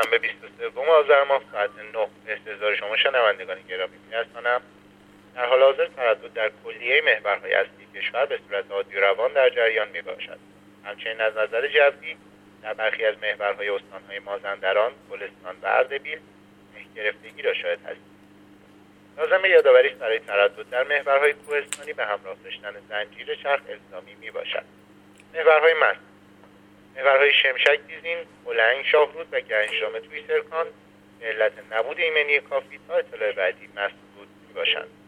دوشنبه 23 آذر ماه ساعت 9 به انتظار شما شنوندگان گرامی می‌رسانم. در حال حاضر تردد در کلیه محورهای اصلی کشور به صورت عادی و روان در جریان میباشد. همچنین از نظر جوی در برخی از محورهای استانهای مازندران، گلستان و اردبیل گرفتگی را شاهد هستیم. لازم یادآوری است برای تردد در محورهای کوهستانی به همراه داشتن زنجیر چرخ الزامی میباشد. محورهای مست، محورهای شمشک دیزین، هلنگ، شاهرود و گنجران توی سرکان به علت نبود ایمنی کافی تا اطلاع بعدی مسدود میباشند.